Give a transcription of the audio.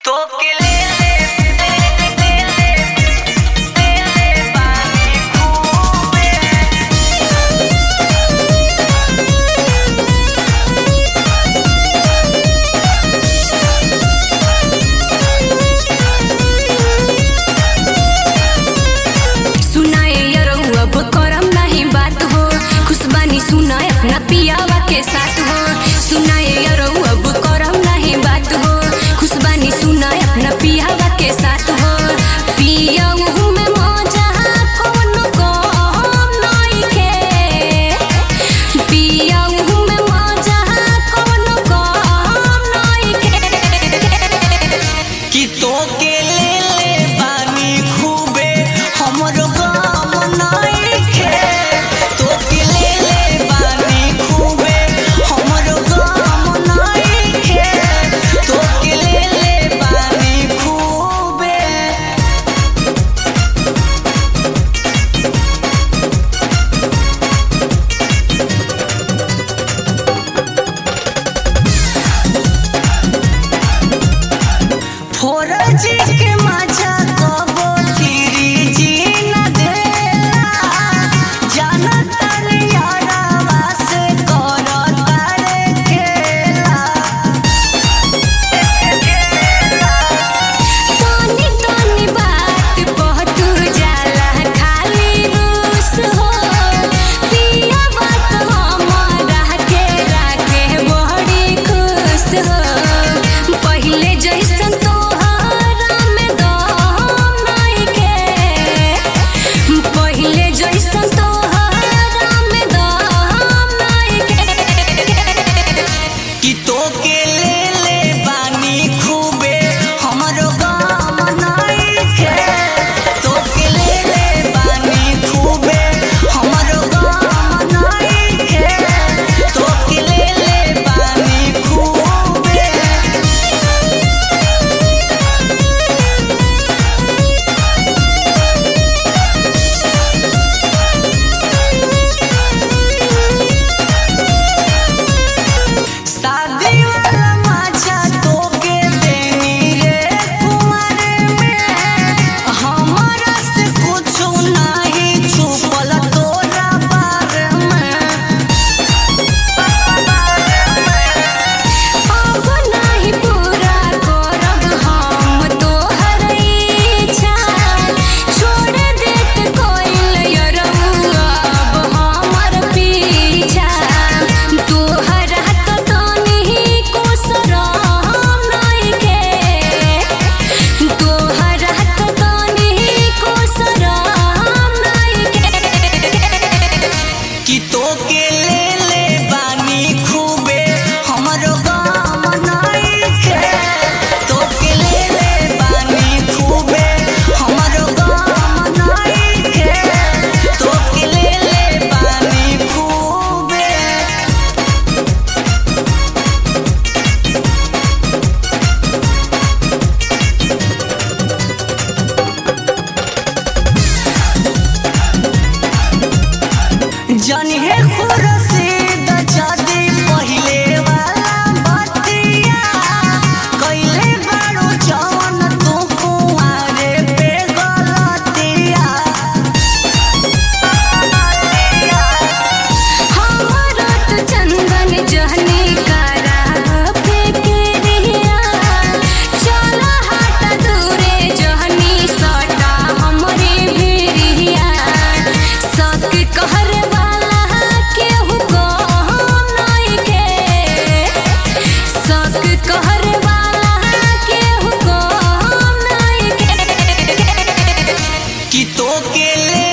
तो के ले पानी खूबे सुनाए यारो अब करम नहीं बात हो, खुशबानी सुनाए अपना पियावा के साथ हो। सुनाए यारो अब करम नहीं बात हो, खुशबानी सुनाए अपना पियावा के साथ हो। पियाऊ में मौजा कोनो कम नइखे, पियाऊ में मौजा कोनो कम नइखे। कि तो के ले पानी खूबे हमरो गम नइखे। तो के ले पानी खूबे हमरो गम नइखे। तो के ले पानी खूबे फोरजी के मजा कबो थीरी जी न देला। जानता रे यारावा से करता रे खेला। तनी तनी बात बहुत जाला खाली रूस हो। पिया बात हमारा के राखे बड़ी खुश हो। पहिले जैसन तोहरा में दम नइखे, पहिले जैसन तोहरा में दम नइखे। कि तो के ले पानी खूबे हमरो गम नइखे। तो के ले पानी खूबे हमरो गम नइखे। तो के ले पानी खूबे शादी वाला मजा तो के देनी रे कुंवारे में। हमरा से कुछो नहीं छुपल तोरा बारे में। अब नहीं पूरा करब हम तोहर इच्छा, छोड़ देत कोइल यरऊ अब हमर पीछा। तोहरा त तनी को शरम नइखे, तोहरा त तनी को शरम नइखे। कि तो के ले पानी खूबे हमरो गम नइखे। तो के ले पानी खूबे हमरो गम नइखे। तो के ले पानी खूबे जनी है खुरशीद जदी पहिले वाला बतिया। कइले बारू जवन तू कुंवारे पे गलतिया। हमरा त चंदन जहनी करा फेकरिया। चल हट दूरे जहनी सटा हमरे भिरिया। सक कहरे वाला केहू कम नइखे, सक कहरे वाला केहू कम नइखे। कि तो के ले